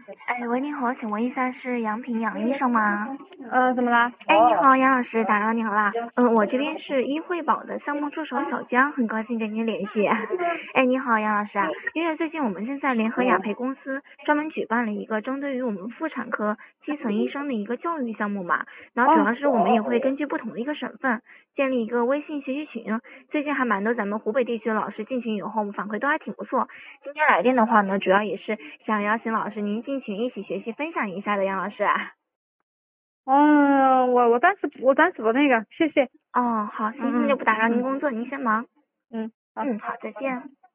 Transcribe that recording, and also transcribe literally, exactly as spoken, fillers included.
哎，喂，你好，请问一下是杨平杨医生吗？ 呃，怎么啦？ 哎，你好，杨老师，打扰您了。嗯，我这边是医惠宝的项目助手小江，很高兴跟您联系。哎，你好，杨老师啊，因为最近我们正在联合雅培公司专门举办了一个针对于我们妇产科基层医生的一个教育项目嘛，然后主要是我们也会根据不同的一个省份建立一个微信学习群，最近还蛮多咱们湖北地区的老师进群以后，我们反馈都还挺不错。今天来电的话呢，主要也是想邀请老师您进群一起学习分享一下的，杨老师啊。 嗯，我我暂时我暂时不那个，谢谢。 哦，好，行，那就嗯嗯不打扰您嗯工作，您先忙。 嗯，好。 嗯，好，再见。